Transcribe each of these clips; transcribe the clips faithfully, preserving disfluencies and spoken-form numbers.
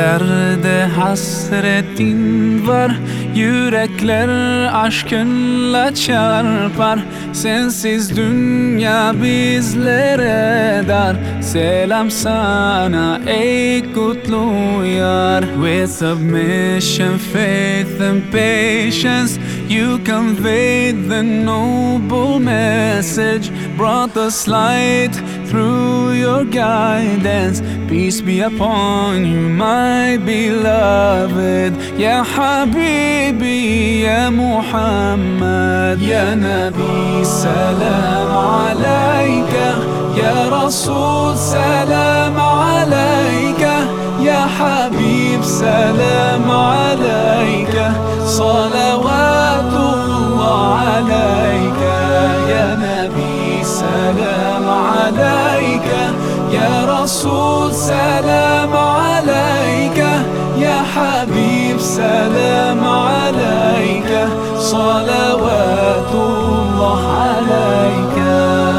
Kalplerde hasretin var, yürekler aşkınla çarpar. Sensiz dünya bizlere dar. Selam sana ey kutlu yar. With submission, faith and patience, you conveyed the noble message, brought us light through your guidance. Peace be upon you, my beloved. Ya Habibi, Ya Muhammad, Ya Nabi, salam alayka. Ya Rasul, salam alayka. Ya Habib, salam alayka. Salawatullah alayka. Ya Nabi, salam alayka. Ya Rasul, salam alayka. Ya Habib, salam alayka. Salawatullah alayka.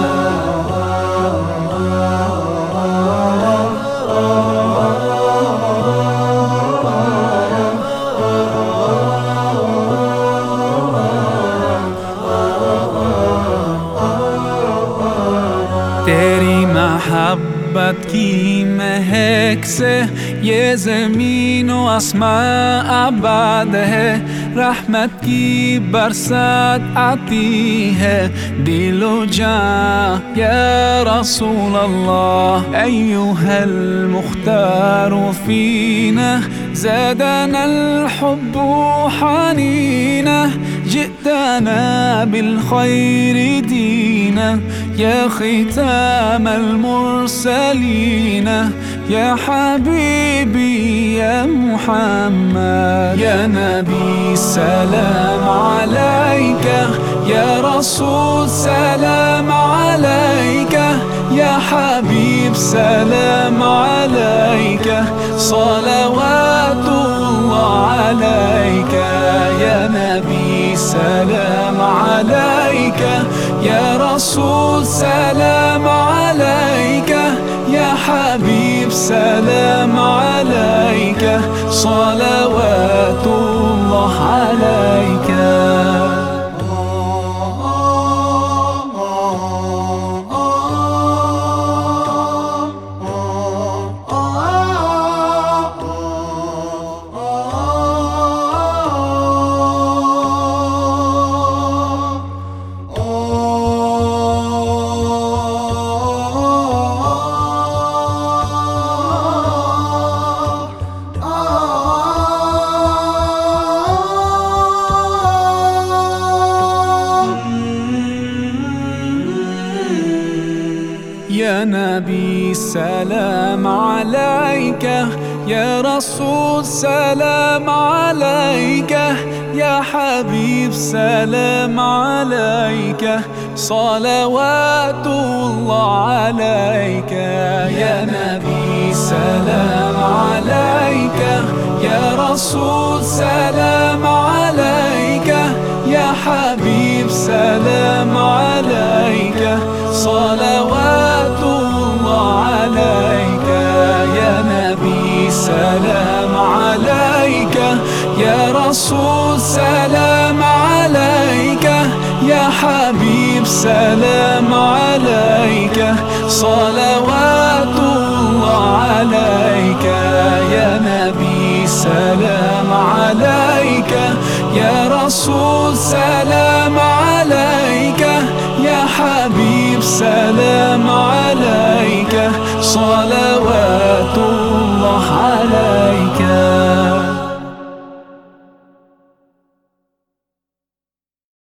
तेरी मोहब्बत की महक से ये ज़मीन व आसमां आबाद है। रहमत की बरसात आती है दिलो जां या रसूल अल्लाह। अय्युहल मुख्तार फीना ज़ादना الحب حنينا, جئتنا بالخير دينا يا ختام المرسلين. يا حبيبي يا محمد, يا نبي سلام عليك. يا رسول سلام عليك. يا حبيب سلام عليك. صلوات الله عليك. يا نبي سلام عليك. يا رسول سلام عليك. يا حبيب سلام عليك. صلوات الله عليك. يا نبي سلام عليك. يا رسول سلام عليك. يا حبيب سلام عليك. صلوات الله عليك. يا نبي سلام عليك. يا رسول سلام عليك. يا حبيب سلام عليك. صلوات الله عليك. يا نبي سلام عليك. يا رسول سلام عليك. يا حبيب سلام عليك. صلوات الله عليك. يا نبي سلام عليك. يا رسول سلام